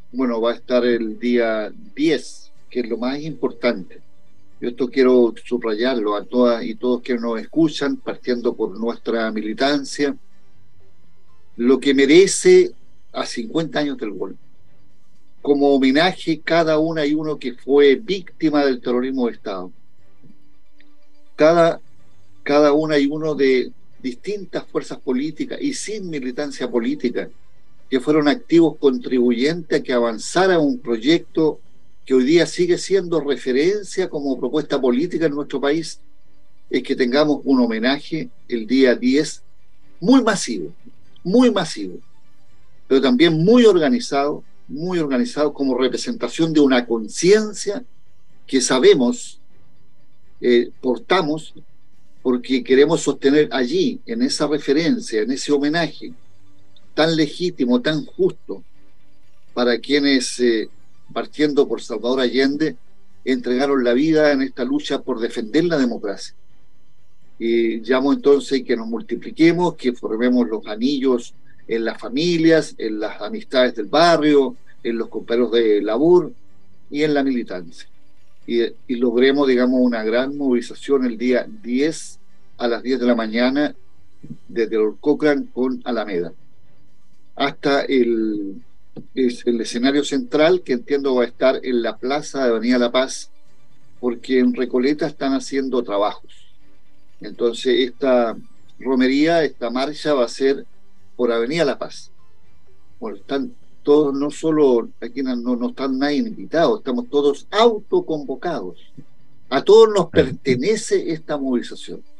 Bueno, va a estar el día 10, que es lo más importante. Yo esto quiero subrayarlo a todas y todos que nos escuchan, partiendo por nuestra militancia, lo que merece a 50 años del golpe. Como homenaje cada una y uno que fue víctima del terrorismo de Estado. Cada, cada una y uno de distintas fuerzas políticas y sin militancia política, que fueron activos contribuyentes a que avanzara un proyecto que hoy día sigue siendo referencia como propuesta política en nuestro país, es que tengamos un homenaje el día 10 muy masivo, pero también muy organizado como representación de una conciencia que sabemos, portamos, porque queremos sostener allí, en esa referencia, en ese homenaje tan legítimo, tan justo, para quienes, partiendo por Salvador Allende, entregaron la vida en esta lucha por defender la democracia. Y llamo entonces que nos multipliquemos, que formemos los anillos en las familias, en las amistades del barrio, en los compañeros de labor y en la militancia. Y logremos, digamos, una gran movilización el día 10 a las 10 de la mañana desde el Cochrane con Alameda hasta el escenario central, que entiendo va a estar en la plaza de Avenida La Paz, porque en Recoleta están haciendo trabajos. Entonces esta romería, esta marcha va a ser por Avenida La Paz. Bueno, están todos, no solo aquí no están nadie invitados, estamos todos autoconvocados. A todos nos pertenece esta movilización.